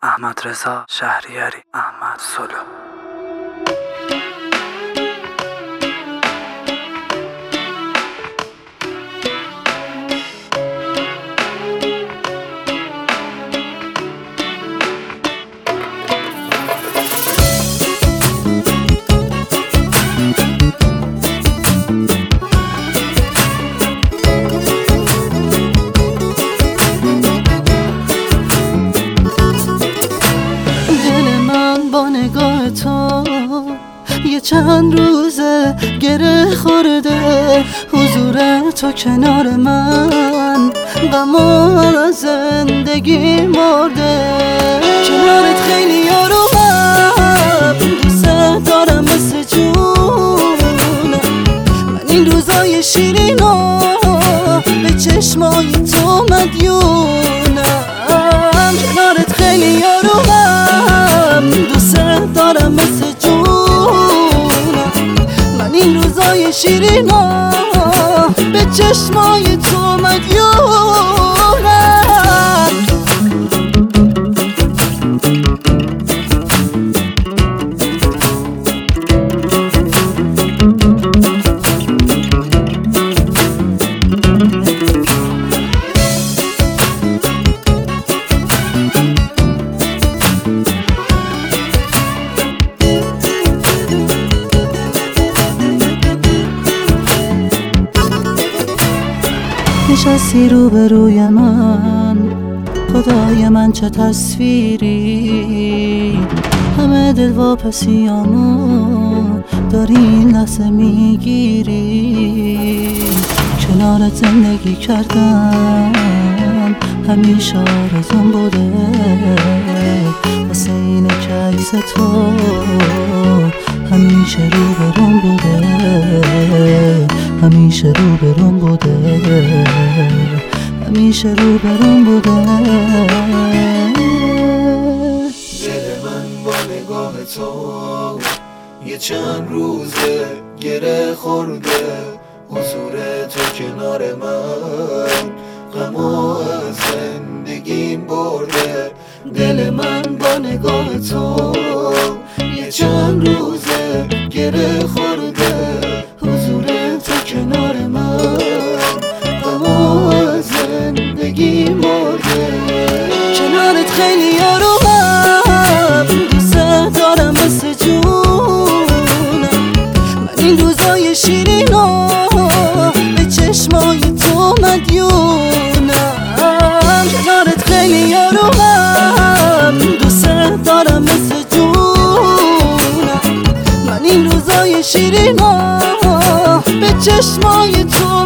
احمد رضا شهریاری، احمد سولو. نگاه تو یه چند روزه گره خورده، حضور تو کنار من غم از زندگی مرده. کنارت خیلی آرومم، دوست دارم مثل جونم. من این روزای شیرینو به چشمای تو مدیونم. کنارت خیلی آرومم، دوست دارم مثل جونم. من این روزای شیرینا به چشمای تو مدیونم. نشستی روبروی من، خدای من چه تصویری. همه دلواپسیامو داری این لحظه میگیری. کنارت زندگی کردم همیشه آرزوم بوده، واسه اینه که عکس تو همیشه روبروم بوده، همیشه روبروم بوده، همیشه روبروم بوده. دل من با نگاه تو یه چند روزه گره خورده، حضور تو کنار من غمو از زندگیم برده. دل من با نگاه تو یه چند روزه گره خورده، حضور تو کنار من غمو از زندگیم برده. کنارت خیلی آرومم، دوست دارم مثل جونم. من این روزای شیرینو به چشمای تو مدیونم. کنارت خیلی آرومم، دوست دارم مثل جونم. من این روزای شیرینو به چشمای تو